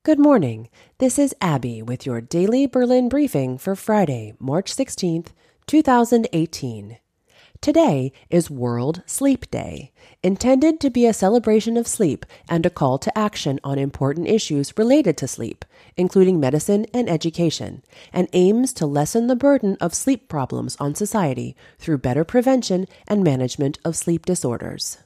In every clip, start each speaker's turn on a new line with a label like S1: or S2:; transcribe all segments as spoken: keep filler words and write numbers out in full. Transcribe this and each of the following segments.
S1: Good morning. This is Abby with your daily Berlin briefing for Friday, March sixteenth, two thousand eighteen. Today is World Sleep Day, intended to be a celebration of sleep and a call to action on important issues related to sleep, including medicine and education, and aims to lessen the burden of sleep problems on society through better prevention and management of sleep disorders.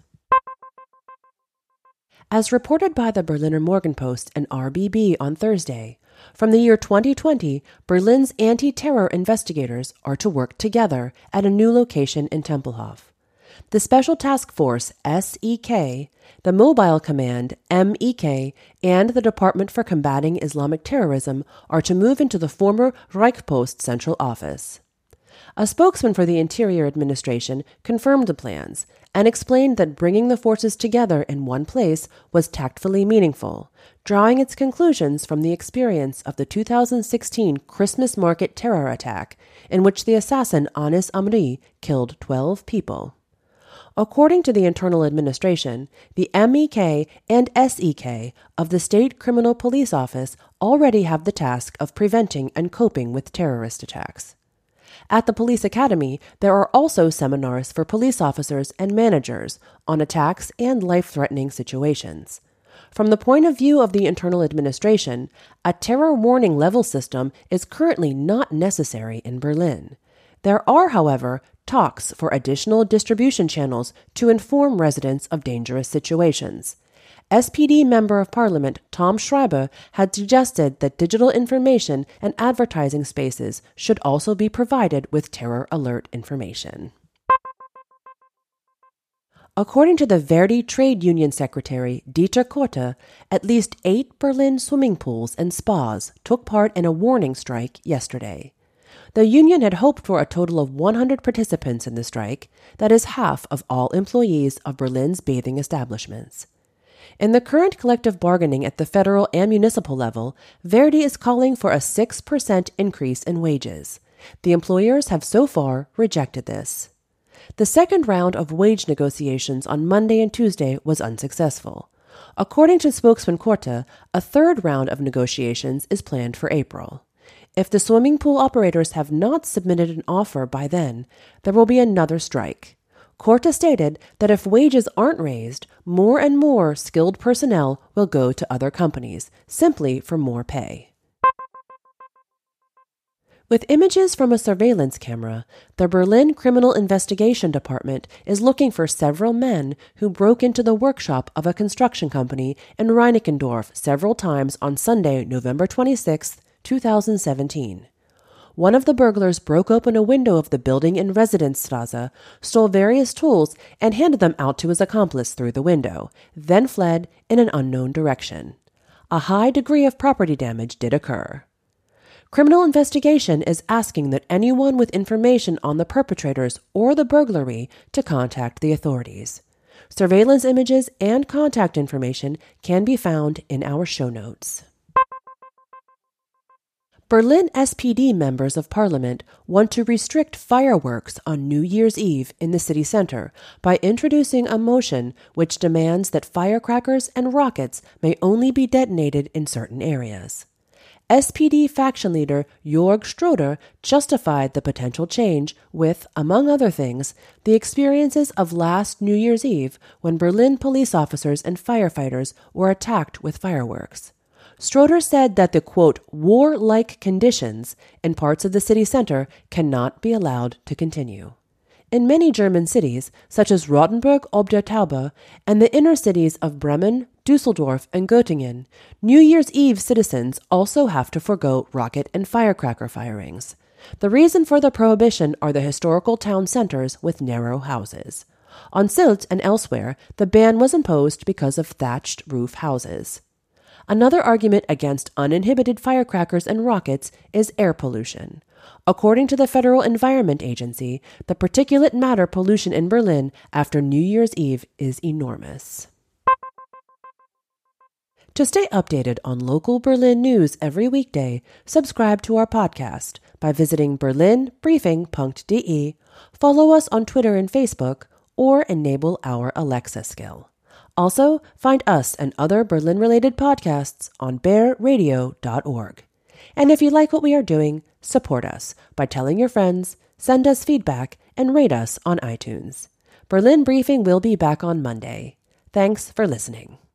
S1: As reported by the Berliner Morgenpost and R B B on Thursday, from the year twenty twenty, Berlin's anti-terror investigators are to work together at a new location in Tempelhof. The Special Task Force S E K, the Mobile Command M E K, and the Department for Combating Islamic Terrorism are to move into the former Reichspost Central Office. A spokesman for the Interior Administration confirmed the plans and explained that bringing the forces together in one place was tactfully meaningful, drawing its conclusions from the experience of the two thousand sixteen Christmas market terror attack, in which the assassin Anis Amri killed twelve people. According to the Internal Administration, the M E K and S E K of the State Criminal Police Office already have the task of preventing and coping with terrorist attacks. At the Police Academy, there are also seminars for police officers and managers on attacks and life-threatening situations. From the point of view of the Internal Administration, a terror warning level system is currently not necessary in Berlin. There are, however, talks for additional distribution channels to inform residents of dangerous situations. S P D Member of Parliament Tom Schreiber had suggested that digital information and advertising spaces should also be provided with terror alert information. According to the Verdi Trade Union Secretary Dieter Korte, at least eight Berlin swimming pools and spas took part in a warning strike yesterday. The union had hoped for a total of one hundred participants in the strike, that is half of all employees of Berlin's bathing establishments. In the current collective bargaining at the federal and municipal level, Verdi is calling for a six percent increase in wages. The employers have so far rejected this. The second round of wage negotiations on Monday and Tuesday was unsuccessful. According to spokesman Korte, a third round of negotiations is planned for April. If the swimming pool operators have not submitted an offer by then, there will be another strike. Korte stated that if wages aren't raised, more and more skilled personnel will go to other companies, simply for more pay. With images from a surveillance camera, the Berlin Criminal Investigation Department is looking for several men who broke into the workshop of a construction company in Reinickendorf several times on Sunday, November twenty-sixth, two thousand seventeen. One of the burglars broke open a window of the building in Residenzstraße, stole various tools, and handed them out to his accomplice through the window, then fled in an unknown direction. A high degree of property damage did occur. Criminal investigation is asking that anyone with information on the perpetrators or the burglary to contact the authorities. Surveillance images and contact information can be found in our show notes. Berlin S P D members of parliament want to restrict fireworks on New Year's Eve in the city center by introducing a motion which demands that firecrackers and rockets may only be detonated in certain areas. S P D faction leader Jörg Stroder justified the potential change with, among other things, the experiences of last New Year's Eve when Berlin police officers and firefighters were attacked with fireworks. Stroder said that the, quote, war-like conditions in parts of the city center cannot be allowed to continue. In many German cities, such as Rothenburg ob der Tauber and the inner cities of Bremen, Düsseldorf, and Göttingen, New Year's Eve citizens also have to forgo rocket and firecracker firings. The reason for the prohibition are the historical town centers with narrow houses. On Sylt and elsewhere, the ban was imposed because of thatched roof houses. Another argument against uninhibited firecrackers and rockets is air pollution. According to the Federal Environment Agency, the particulate matter pollution in Berlin after New Year's Eve is enormous. To stay updated on local Berlin news every weekday, subscribe to our podcast by visiting berlin briefing dot de, follow us on Twitter and Facebook, or enable our Alexa skill. Also, find us and other Berlin-related podcasts on bear radio dot org. And if you like what we are doing, support us by telling your friends, send us feedback, and rate us on iTunes. Berlin Briefing will be back on Monday. Thanks for listening.